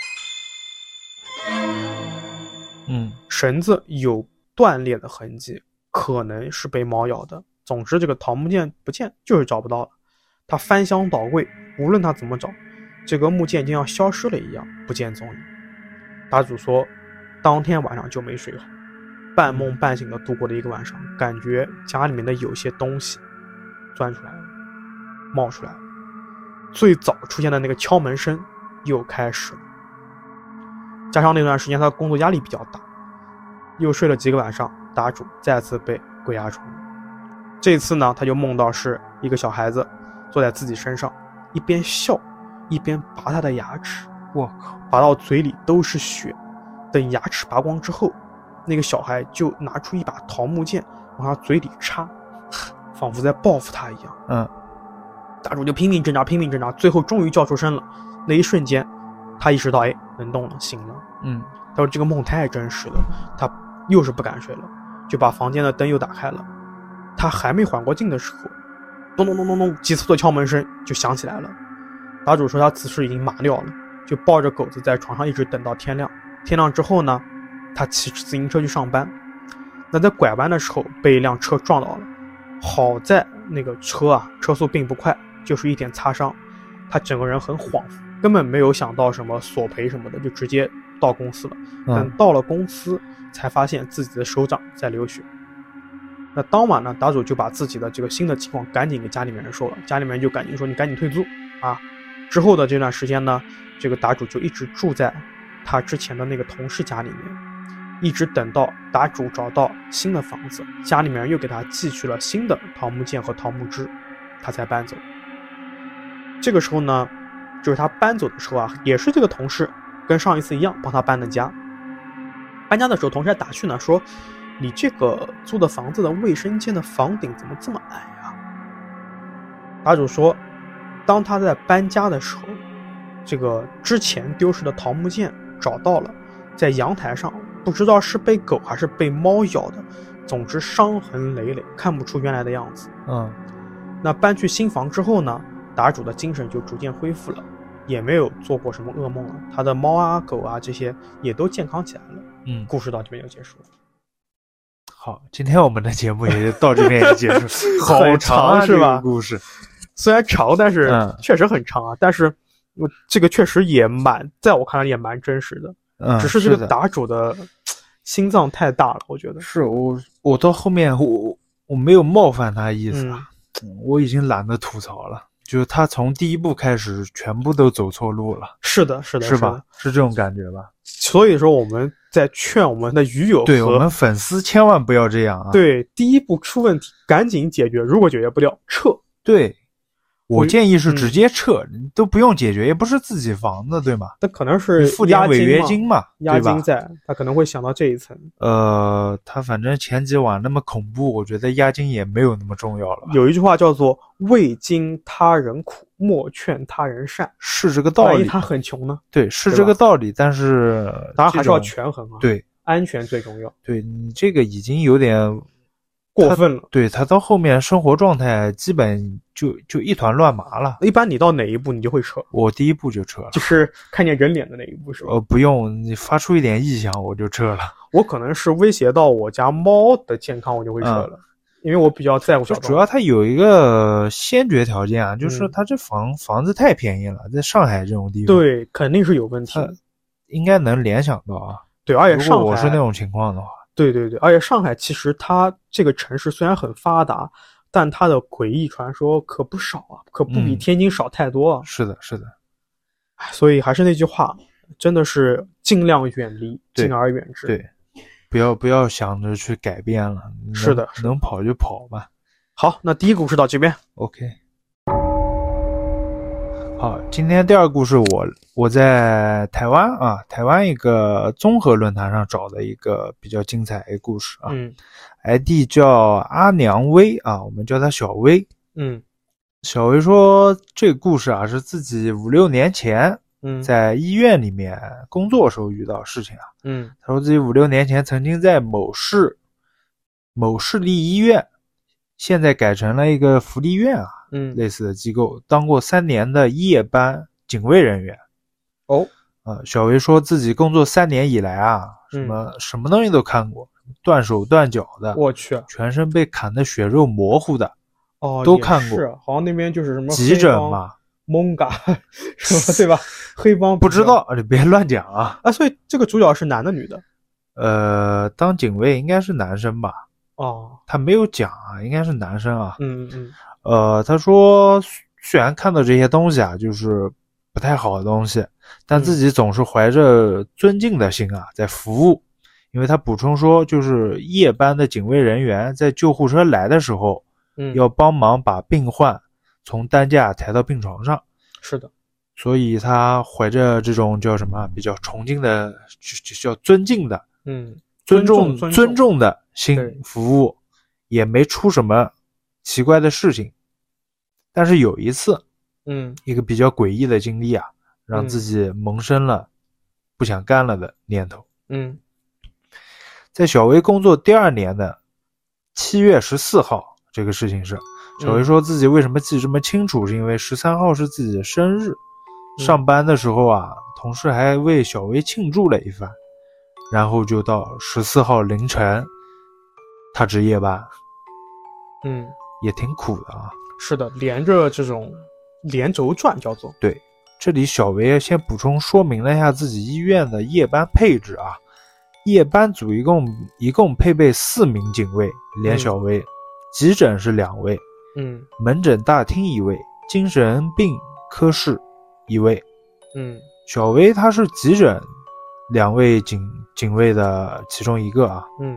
嗯， 绳子有断裂的痕迹，可能是被猫咬的。总之这个桃木剑不见，就是找不到了。他翻箱倒柜，无论他怎么找，这个木剑就像消失了一样，不见踪影。答主说当天晚上就没睡好，半梦半醒的度过了一个晚上，感觉家里面的有些东西钻出来了，冒出来了。最早出现的那个敲门声又开始了，加上那段时间他的工作压力比较大，又睡了几个晚上，答主再次被鬼压床。这次呢，他就梦到是一个小孩子坐在自己身上，一边笑一边拔他的牙齿， 我靠， 拔到嘴里都是血。等牙齿拔光之后，那个小孩就拿出一把桃木剑往他嘴里插，仿佛在报复他一样。 嗯， 答主就拼命挣扎拼命挣扎，最后终于叫出声了。那一瞬间他意识到，哎，能动了，醒了。 嗯， 他说这个梦太真实了，他又是不敢睡了，就把房间的灯又打开了。他还没缓过劲的时候，咚咚咚咚咚几次的敲门声就响起来了。答主说他此时已经麻掉了，就抱着狗子在床上一直等到天亮。天亮之后呢，他骑自行车去上班，那在拐弯的时候被一辆车撞到了，好在那个车啊车速并不快，就是一点擦伤，他整个人很恍惚，根本没有想到什么索赔什么的，就直接到公司了。等到了公司才发现自己的手掌在流血。那当晚呢，答主就把自己的这个新的情况赶紧给家里面人说了，家里面就赶紧说你赶紧退租啊。之后的这段时间呢，这个答主就一直住在他之前的那个同事家里面，一直等到答主找到新的房子，家里面又给他寄去了新的桃木剑和桃木枝，他才搬走。这个时候呢，就是他搬走的时候啊，也是这个同事跟上一次一样帮他搬的家。搬家的时候，同事还打趣呢，说你这个租的房子的卫生间的房顶怎么这么矮啊？答主说当他在搬家的时候，这个之前丢失的桃木剑找到了，在阳台上，不知道是被狗还是被猫咬的，总之伤痕累累，看不出原来的样子。 嗯， 那搬去新房之后呢，答主的精神就逐渐恢复了，也没有做过什么噩梦了，他的猫啊狗啊这些也都健康起来了。 嗯， 故事到这边就结束了。 好，今天我们的节目也到这边也结束，好长啊， 是吧？ 这个故事虽然长，但是确实很长啊。嗯、但是我这个确实也蛮，在我看来也蛮真实的。 嗯， 只是这个答主的心脏太大了，我觉得。 是我，我到后面我我没有冒犯他的意思啊、嗯，我已经懒得吐槽了。就是他从第一步开始，全部都走错路了。 是的，是的， 是吧？是这种感觉吧？ 所以说我们在劝我们的鱼友， 对我们粉丝千万不要这样啊！ 对，第一步出问题赶紧解决，如果解决不了撤。 对，我建议是直接撤，你、嗯、都不用解决，也不是自己房子，对吗？ 那可能是付点违约金嘛， 押金在，他可能会想到这一层。 呃，他反正前几晚那么恐怖，我觉得押金也没有那么重要了。 有一句话叫做“未经他人苦，莫劝他人善”， 是这个道理。 万一他很穷呢？ 对，是这个道理，但是当然还是要权衡啊。 对， 安全最重要。 对，你这个已经有点过分了。 对，他到后面生活状态基本就就一团乱麻了。 一般你到哪一步你就会撤？ 我第一步就撤了， 就是看见人脸的那一步是吧？ 呃，不用，你发出一点异响我就撤了。 我可能是威胁到我家猫的健康，我就会撤了。嗯，因为我比较在乎小动物。 主要它有一个先决条件啊，就是它这房、嗯、房子太便宜了，在上海这种地方， 对，肯定是有问题。 应该能联想到啊。 对，而且上海， 如果我是那种情况的话， 对对对，而且上海其实它这个城市虽然很发达，但它的诡异传说可不少啊，可不比天津少太多啊。 嗯、是的，是的。 所以还是那句话，真的是尽量远离，敬而远之。 对。不要不要想着去改变了， 是的， 能跑就跑吧。 好，那第一个故事到这边 ，OK。好，今天第二个故事我我在台湾啊，台湾一个综合论坛上找的一个比较精彩的故事啊。 嗯 ，I D 叫阿娘薇啊，我们叫她小薇。 嗯， 小薇说这个故事啊是自己五六年前。 嗯， 在医院里面工作时候遇到事情啊。 嗯， 他说自己五六年前曾经在某市某市立医院，现在改成了一个福利院啊， 嗯， 类似的机构，当过三年的夜班警卫人员。 哦， 呃，小薇说自己工作三年以来啊，什么、嗯、什么东西都看过，断手断脚的， 我去， 全身被砍得血肉模糊的， 哦， 都看过。 是，好像那边就是什么急诊嘛。 蒙嘎什么对吧？黑帮不知道，你别乱讲啊！ 啊，所以这个主角是男的女的？ 呃，当警卫应该是男生吧？ 哦， 他没有讲啊，应该是男生啊。 嗯嗯。 呃，他说虽然看到这些东西啊，就是不太好的东西，但自己总是怀着尊敬的心啊，在服务。因为他补充说，就是夜班的警卫人员在救护车来的时候， 嗯， 要帮忙把病患从担架抬到病床上。 是的， 所以他怀着这种叫什么比较崇敬的，就叫尊敬的， 嗯， 尊重尊重尊重的心服务，也没出什么奇怪的事情。但是有一次， 嗯， 一个比较诡异的经历啊，让自己萌生了不想干了的念头。 嗯， 在小薇工作第二年的七月十四号，这个事情是。小薇说自己为什么记这么清楚，是因为十三号是自己的生日。上班的时候啊，同事还为小薇庆祝了一番，然后就到十四号凌晨，他值夜班。 嗯， 也挺苦的啊。 是的，连着这种连轴转叫做。 对，这里小薇先补充说明了一下自己医院的夜班配置啊。夜班组一共一共配备四名警卫，连小薇、嗯、急诊是两位。 嗯， 门诊大厅一位，精神病科室一位。 嗯， 小薇她是急诊两位警警卫的其中一个啊。 嗯，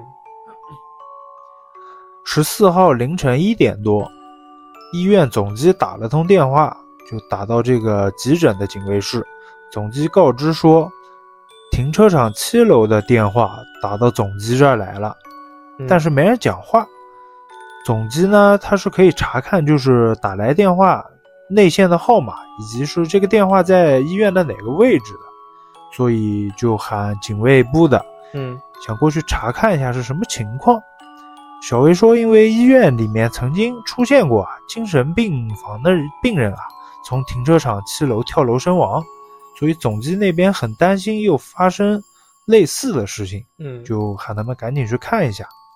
十四号凌晨一点多，医院总机打了通电话，就打到这个急诊的警卫室。总机告知说，停车场七楼的电话打到总机这儿来了， 嗯、 但是没人讲话。总机呢，它是可以查看就是打来电话内线的号码，以及是这个电话在医院的哪个位置的，所以就喊警卫部的， 嗯， 想过去查看一下是什么情况。小薇说，因为医院里面曾经出现过啊精神病房的病人啊从停车场七楼跳楼身亡，所以总机那边很担心又发生类似的事情， 嗯， 就喊他们赶紧去看一下。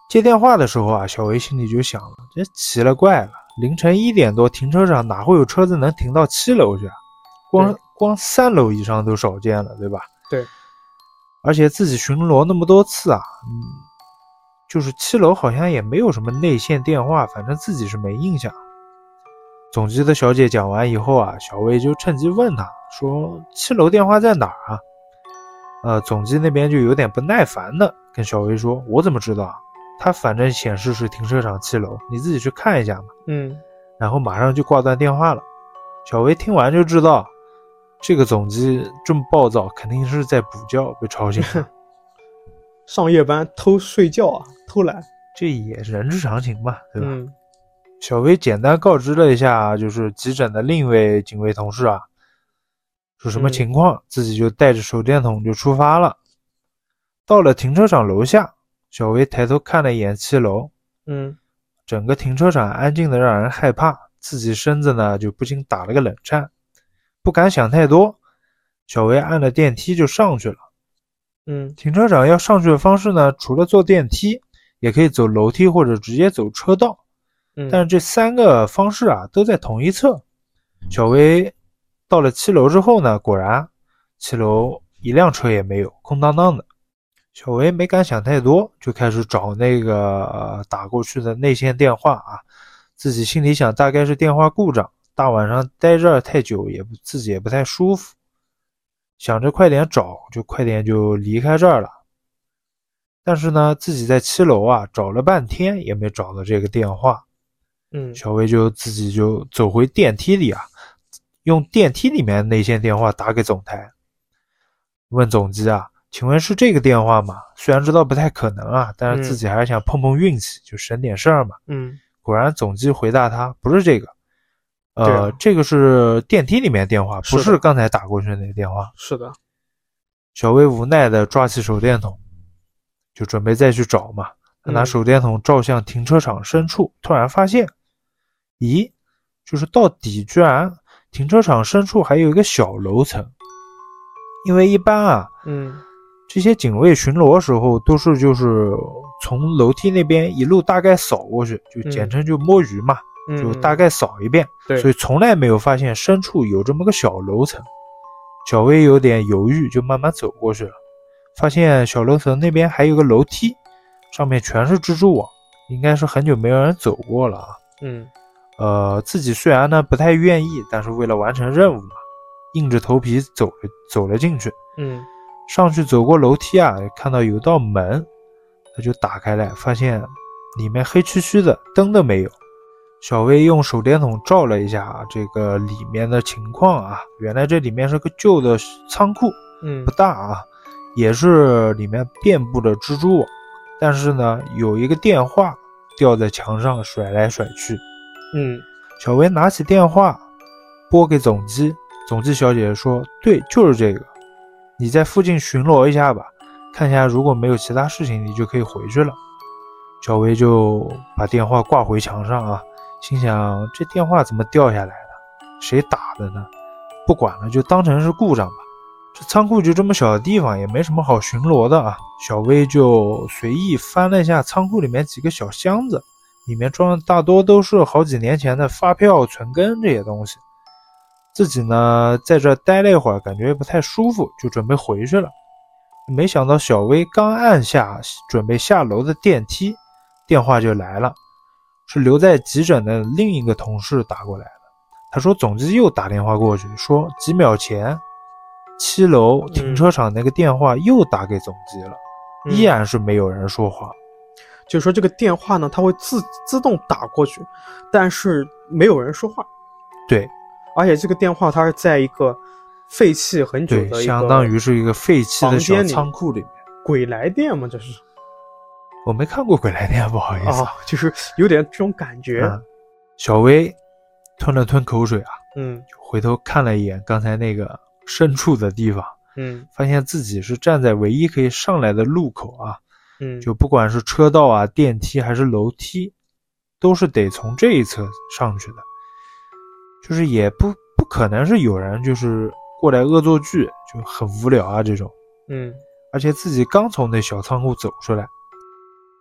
接电话的时候啊，小薇心里就想了，这奇了怪了，凌晨一点多，停车场哪会有车子能停到七楼去啊？光光三楼以上都少见了，对吧？ 对。 而且自己巡逻那么多次啊，嗯，就是七楼好像也没有什么内线电话，反正自己是没印象。总机的小姐讲完以后啊，小薇就趁机问她说：“七楼电话在哪儿啊？”呃，总机那边就有点不耐烦的跟小薇说：“我怎么知道啊？他反正显示是停车场七楼，你自己去看一下嘛。” 嗯， 然后马上就挂断电话了。小薇听完就知道，这个总机这么暴躁，肯定是在补觉被吵醒了。 上夜班偷睡觉啊，偷懒， 这也是人之常情嘛，对吧？ 嗯， 小薇简单告知了一下，就是急诊的另一位警卫同事啊，是什么情况，嗯、自己就带着手电筒就出发了。到了停车场楼下，小薇抬头看了一眼七楼， 嗯， 整个停车场安静的让人害怕，自己身子呢就不禁打了个冷颤，不敢想太多，小薇按了电梯就上去了。 嗯， 停车场要上去的方式呢，除了坐电梯，也可以走楼梯或者直接走车道。 嗯， 但是这三个方式啊都在同一侧。小薇到了七楼之后呢，果然七楼一辆车也没有，空荡荡的。小薇没敢想太多，就开始找那个、呃、打过去的内线电话啊。自己心里想，大概是电话故障，大晚上待这儿太久也不自己也不太舒服，想着快点找，就快点就离开这儿了。但是呢，自己在七楼啊找了半天也没找到这个电话。 嗯， 小薇就自己就走回电梯里啊，用电梯里面内线电话打给总台，问总机啊，请问是这个电话吗？虽然知道不太可能啊，但是自己还是想碰碰运气，嗯、就省点事儿嘛。 嗯， 果然总机回答他不是这个，呃， 啊、 这个是电梯里面电话，不是刚才打过去的那个电话。 是的。 小薇无奈的抓起手电筒，就准备再去找嘛。他拿手电筒照向停车场深处，嗯、突然发现，咦，就是到底居然停车场深处还有一个小楼层。因为一般啊， 嗯， 这些警卫巡逻的时候都是就是从楼梯那边一路大概扫过去，就简称就摸鱼嘛， 嗯、 就大概扫一遍， 对， 所以从来没有发现深处有这么个小楼层。小薇有点犹豫，就慢慢走过去了，发现小楼层那边还有个楼梯，上面全是蜘蛛网，应该是很久没有人走过了啊。 嗯， 呃，自己虽然呢不太愿意，但是为了完成任务嘛，硬着头皮走了走了进去。 嗯， 上去走过楼梯啊，看到有道门，他就打开来，发现里面黑黢黢的，灯都没有。小薇用手电筒照了一下、啊、这个里面的情况啊，原来这里面是个旧的仓库， 嗯， 不大啊，也是里面遍布着蜘蛛网，但是呢，有一个电话吊在墙上甩来甩去。 嗯， 小薇拿起电话拨给总机，总机小姐说：“对，就是这个，你在附近巡逻一下吧，看一下如果没有其他事情，你就可以回去了。”小薇就把电话挂回墙上啊。心想这电话怎么掉下来了？谁打的呢？不管了，就当成是故障吧。这仓库就这么小的地方，也没什么好巡逻的啊。小薇就随意翻了一下仓库里面几个小箱子，里面装的大多都是好几年前的发票、存根这些东西。自己呢在这待了一会儿，感觉不太舒服，就准备回去了。没想到小薇刚按下准备下楼的电梯，电话就来了。是留在急诊的另一个同事打过来的，他说总机又打电话过去，说几秒前七楼停车场那个电话又打给总机了、嗯、依然是没有人说话。 就是说这个电话呢，它会自自动打过去，但是没有人说话。 对， 而且这个电话它是在一个废弃很久的一个， 对，相当于是一个废弃的小仓库里面。 鬼来电嘛，这是。 我没看过鬼来电，不好意思、 哦、就是有点这种感觉、 嗯、小薇吞了吞口水啊， 嗯， 回头看了一眼刚才那个深处的地方， 嗯， 发现自己是站在唯一可以上来的路口啊， 嗯， 就不管是车道啊、电梯还是楼梯，都是得从这一侧上去的，就是也不不可能是有人就是过来恶作剧，就很无聊啊这种， 嗯， 而且自己刚从那小仓库走出来。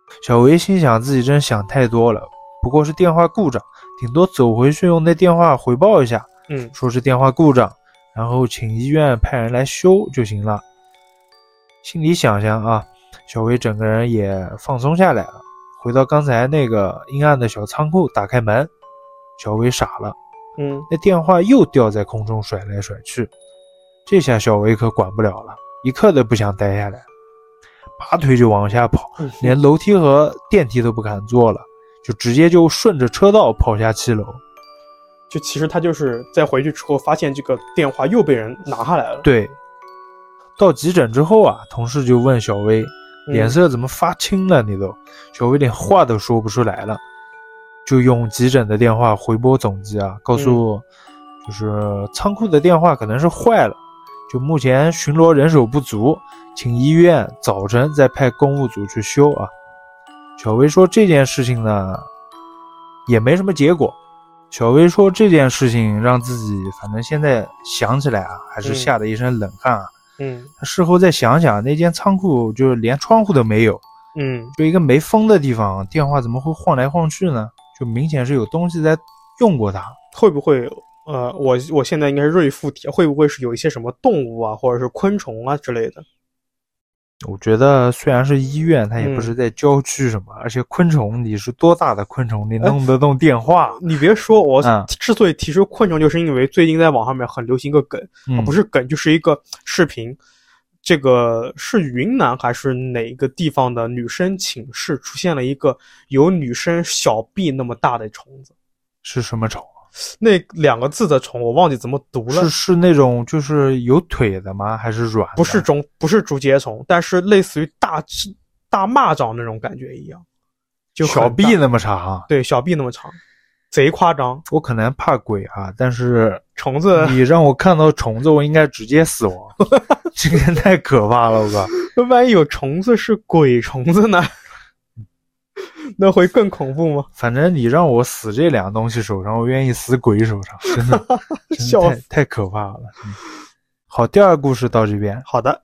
小维心想自己真想太多了，不过是电话故障，顶多走回去用那电话回报一下， 嗯， 说是电话故障，然后请医院派人来修就行了。心里想想啊，小维整个人也放松下来了，回到刚才那个阴暗的小仓库，打开门，小维傻了， 嗯， 那电话又掉在空中甩来甩去，这下小维可管不了了，一刻都不想待下来，拔腿就往下跑， 嗯、 连楼梯和电梯都不敢坐了，就直接就顺着车道跑下七楼。 就其实他就是在回去之后发现这个电话又被人拿下来了。 对，到急诊之后啊，同事就问小薇，脸色怎么发青了你都、嗯、小薇连话都说不出来了，就用急诊的电话回拨总机啊，告诉、嗯、就是仓库的电话可能是坏了，就目前巡逻人手不足，请医院早晨再派公务组去修啊。小薇说这件事情呢也没什么结果，小薇说这件事情让自己反正现在想起来啊还是吓得一身冷汗啊。 嗯， 他事后再想想，那间仓库就是连窗户都没有， 嗯， 就一个没风的地方，电话怎么会晃来晃去呢？就明显是有东西在用过它。 会不会呃，我我现在应该是锐附体，会不会是有一些什么动物啊，或者是昆虫啊之类的？ 我觉得虽然是医院，它也不是在郊区什么、嗯、而且昆虫你是多大的昆虫，你弄得动电话、 哎、你别说，我之所以提出昆虫，就是因为最近在网上面很流行一个梗、嗯啊、不是梗，就是一个视频，这个是云南还是哪个地方的女生寝室出现了一个有女生小臂那么大的虫子。 是什么虫？ 那两个字的虫我忘记怎么读了。 是是那种就是有腿的吗？还是软的？ 不是中不是竹节虫，但是类似于大大蚂蚱那种感觉一样，就小臂那么长。 对，小臂那么长，贼夸张。 我可能怕鬼啊，但是虫子你让我看到虫子我应该直接死亡。这个太可怕了，我靠！ 万一有虫子是鬼虫子呢？那会更恐怖吗？ 反正你让我死这两个东西手上，我愿意死鬼手上，真的，真的太太可怕了、嗯。好，第二个故事到这边。 好的，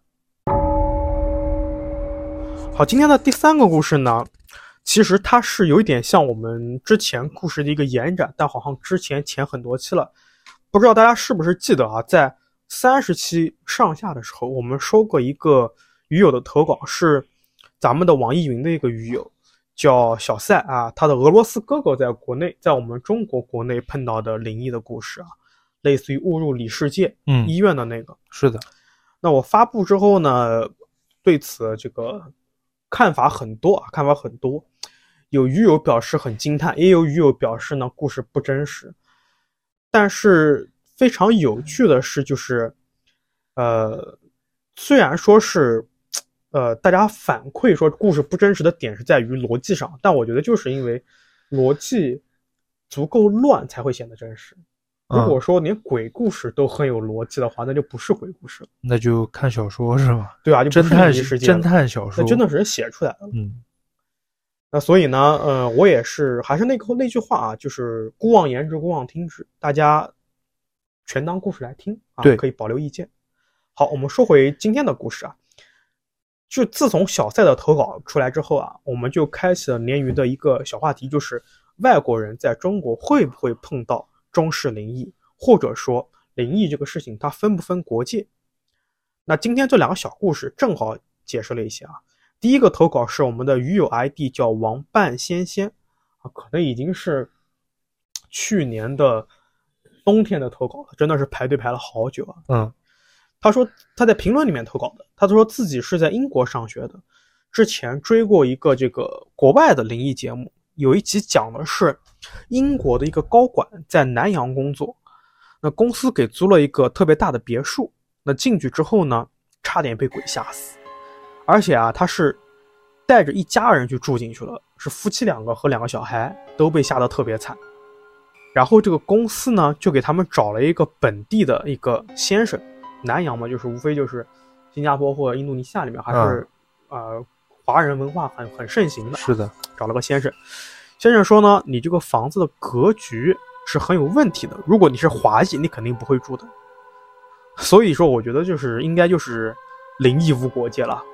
好，今天的第三个故事呢，其实它是有一点像我们之前故事的一个延展，但好像之前前很多期了，不知道大家是不是记得啊？在三十期上下的时候，我们收过一个鱼友的投稿，是咱们的网易云的一个鱼友。叫小赛啊，他的俄罗斯哥哥在国内，在我们中国国内碰到的灵异的故事啊，类似于误入里世界、 嗯、 医院的那个。 是的。 那我发布之后呢，对此这个看法很多啊，看法很多。有鱼友表示很惊叹，也有鱼友表示呢故事不真实。但是非常有趣的是，就是呃，虽然说是。呃，大家反馈说故事不真实的点是在于逻辑上，但我觉得就是因为逻辑足够乱才会显得真实。如果说连鬼故事都很有逻辑的话，那就不是鬼故事了， 那就看小说是吧？ 对啊，就侦探侦探小说， 那真的是人写出来的。 嗯， 那所以呢，呃，我也是还是那个那句话啊，就是姑妄言之，姑妄听之，大家全当故事来听啊， 对， 可以保留意见。好，我们说回今天的故事啊。就自从小赛的投稿出来之后啊，我们就开启了鲶鱼的一个小话题，就是外国人在中国会不会碰到中式灵异，或者说灵异这个事情它分不分国界。那今天这两个小故事正好解释了一些啊。第一个投稿是我们的鱼友 I D 叫王半仙仙啊，可能已经是去年的冬天的投稿了，真的是排队排了好久啊。 嗯。 他说他在评论里面投稿的，他说自己是在英国上学的，之前追过一个这个国外的灵异节目，有一集讲的是英国的一个高管在南洋工作，那公司给租了一个特别大的别墅，那进去之后呢，差点被鬼吓死，而且啊，他是带着一家人去住进去了，是夫妻两个和两个小孩都被吓得特别惨，然后这个公司呢就给他们找了一个本地的一个先生。南洋嘛，就是无非就是新加坡或者印度尼西亚里面还是、嗯、呃华人文化很很盛行的。 是的， 找了个先生，先生说呢，你这个房子的格局是很有问题的，如果你是华裔，你肯定不会住的。所以说，我觉得就是应该就是灵异无国界了。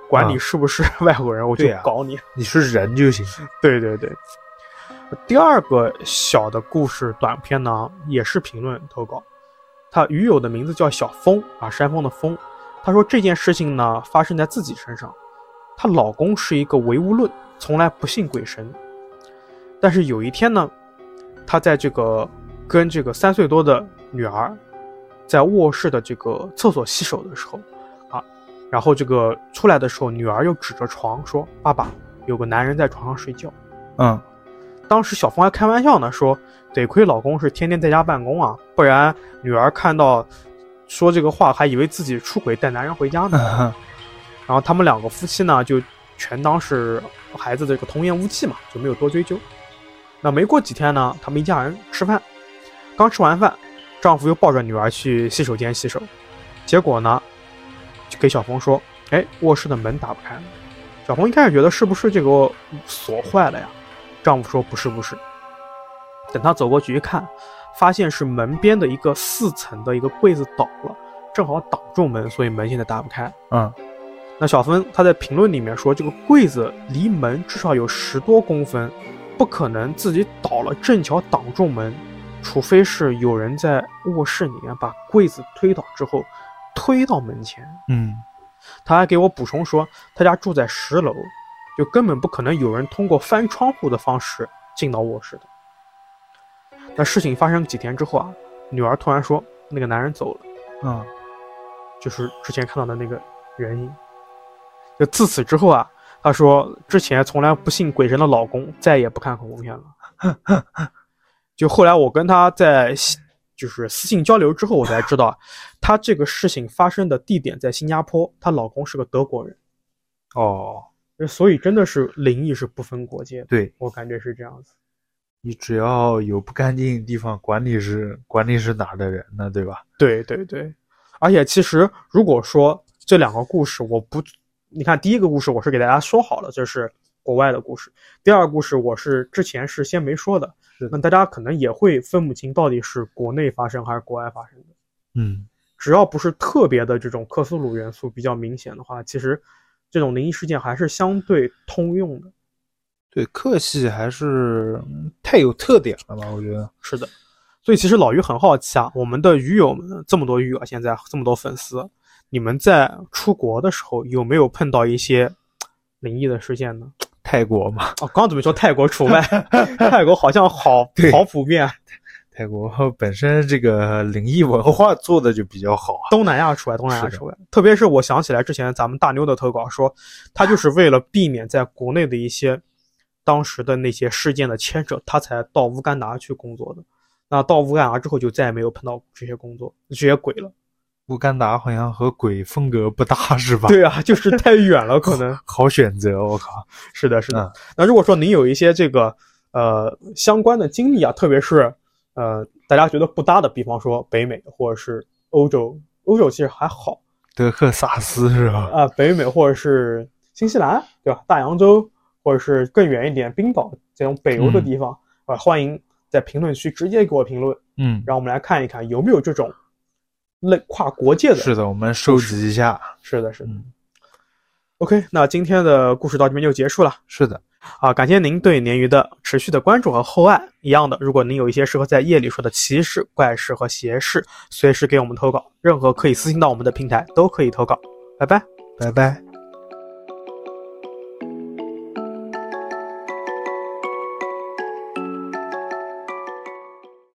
管你是不是外国人，啊、我就搞你， 你是人就行。 对对对。第二个小的故事短片呢，也是评论投稿，他鱼友的名字叫小峰啊，山峰的峰。他说这件事情呢发生在自己身上，她老公是一个唯物论，从来不信鬼神。但是有一天呢，他在这个跟这个三岁多的女儿在卧室的这个厕所洗手的时候啊，然后这个出来的时候，女儿又指着床说：“爸爸，有个男人在床上睡觉。” 嗯， 当时小峰还开玩笑呢，说得亏老公是天天在家办公啊，不然女儿看到说这个话还以为自己出轨带男人回家呢。嗯、然后他们两个夫妻呢就全当是孩子的这个童言无忌嘛，就没有多追究。那没过几天呢，他们一家人吃饭，刚吃完饭，丈夫又抱着女儿去洗手间洗手，结果呢就给小峰说：“哎，卧室的门打不开了。”小峰一开始觉得是不是这个锁坏了呀？丈夫说：“不是不是。”等他走过去一看，发现是门边的一个四层的一个柜子倒了，正好挡住门，所以门现在打不开。 嗯， 那小峰他在评论里面说，这个柜子离门至少有十多公分，不可能自己倒了正巧挡住门，除非是有人在卧室里面把柜子推倒之后推到门前。 嗯， 他还给我补充说，他家住在十楼，就根本不可能有人通过翻窗户的方式进到卧室的。那事情发生几天之后啊，女儿突然说那个男人走了。 嗯， 就是之前看到的那个人影。就自此之后啊，她说之前从来不信鬼神的老公再也不看恐怖片了。就后来我跟她在就是私信交流之后，我才知道她这个事情发生的地点在新加坡，她老公是个德国人。 哦， 所以真的是灵异是不分国界的。 对， 我感觉是这样子。 你只要有不干净的地方，管你是管你是哪儿的人呢，对吧？ 对对对。而且其实如果说这两个故事我不，你看第一个故事我是给大家说好了，这是国外的故事，第二个故事我是之前是先没说的， 是那大家可能也会分不清到底是国内发生还是国外发生的。 嗯， 只要不是特别的这种克苏鲁元素比较明显的话，其实这种灵异事件还是相对通用的。 对，克系还是太有特点了吧，我觉得。 是的。所以其实老于很好奇啊，我们的鱼友们这么多鱼友，现在这么多粉丝，你们在出国的时候有没有碰到一些灵异的事件呢？ 泰国嘛， 哦，刚刚准备说泰国除外，泰国好像好好普遍。 泰国本身这个灵异文化做的就比较好， 东南亚除外，东南亚除外。特别是我想起来之前咱们大妞的投稿说，他就是为了避免在国内的一些当时的那些事件的牵扯，他才到乌干达去工作的。那到乌干达之后就再也没有碰到这些工作这些鬼了。 乌干达好像和鬼风格不大是吧？ 对啊，就是太远了可能。 好选择，我靠。 是的是的、嗯、那如果说您有一些这个呃相关的经历啊，特别是呃大家觉得不搭的，比方说北美或者是欧洲，欧洲其实还好， 德克萨斯是吧？ 啊、呃，北美或者是新西兰对吧，大洋洲或者是更远一点冰岛这种北欧的地方、嗯、呃欢迎在评论区直接给我评论， 嗯， 让我们来看一看有没有这种类跨国界的。 是的，我们收集一下。 是的，是的。嗯、OK， 那今天的故事到这边就结束了。 是的， 啊，感谢您对鲶鱼的持续的关注和厚爱。一样的，如果您有一些适合在夜里说的奇事、怪事和邪事，随时给我们投稿，任何可以私信到我们的平台都可以投稿。拜拜， 拜拜。